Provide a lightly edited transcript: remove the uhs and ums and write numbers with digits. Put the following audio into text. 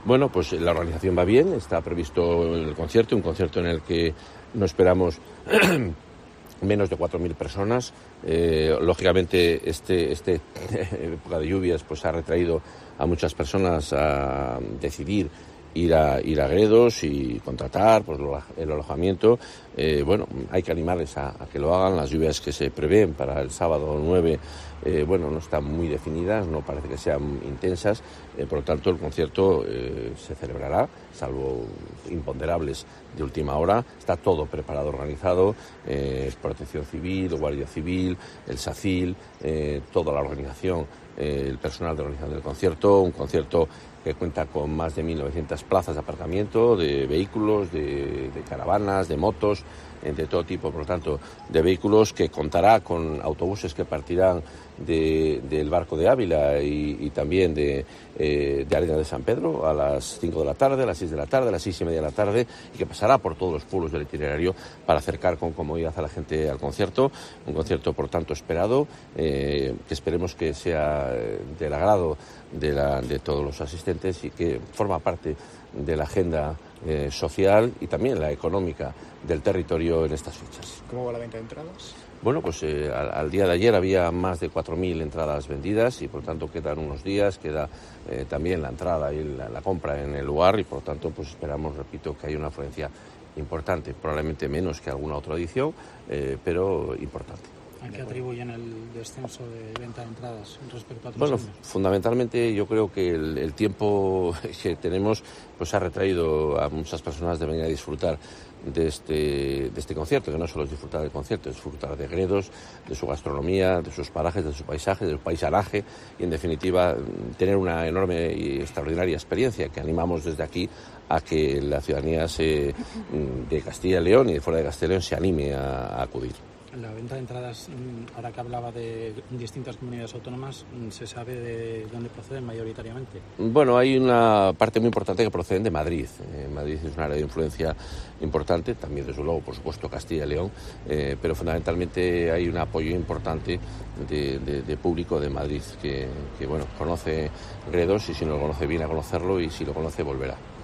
Bueno, pues la organización va bien, está previsto el concierto, un concierto en el que no esperamos menos de 4.000 personas. Lógicamente, esta época de lluvias pues ha retraído a muchas personas a decidir ir a Gredos y contratar pues, el alojamiento. Bueno, hay que animarles a que lo hagan. Las lluvias que se prevén para el sábado 9 bueno, no están muy definidas, no parece que sean intensas, por lo tanto el concierto se celebrará, salvo imponderables de última hora. Está todo preparado, organizado, Protección Civil, Guardia Civil, el SACIL, toda la organización, el personal de organización del concierto, un concierto que cuenta con más de 1.900 plazas de aparcamiento, de vehículos, de caravanas, de motos, de todo tipo, por lo tanto, de vehículos, que contará con autobuses que partirán del Barco de Ávila y también de Arena de San Pedro a las 5 de la tarde, a las 6 de la tarde, a las 6:30 de la tarde, y que pasará por todos los pueblos del itinerario para acercar con comodidad a la gente al concierto. Un concierto, por tanto, esperado, que esperemos que sea del agrado de todos los asistentes y que forma parte de la agenda social y también la económica del territorio en estas fechas. ¿Cómo va la venta de entradas? Bueno, pues al día de ayer había más de 4.000 entradas vendidas y por tanto quedan unos días, queda también la entrada y la compra en el lugar y por tanto pues esperamos, repito, que haya una afluencia importante, probablemente menos que alguna otra edición, pero importante. ¿A qué atribuyen el descenso de venta de entradas respecto a otros Bueno, años? fundamentalmente yo creo que el tiempo que tenemos pues ha retraído a muchas personas de venir a disfrutar de este concierto, que no solo es disfrutar del concierto, es disfrutar de Gredos, de su gastronomía, de sus parajes, de su paisaje, del paisanaje y en definitiva tener una enorme y extraordinaria experiencia que animamos desde aquí a que la ciudadanía de Castilla y León y de fuera de Castilla y León se anime a acudir. La venta de entradas, ahora que hablaba de distintas comunidades autónomas, ¿se sabe de dónde proceden mayoritariamente? Bueno, hay una parte muy importante que proceden de Madrid. Madrid es un área de influencia importante, también desde luego, por supuesto, Castilla y León, pero fundamentalmente hay un apoyo importante de público de Madrid que bueno, conoce Gredos y si no lo conoce viene a conocerlo y si lo conoce volverá.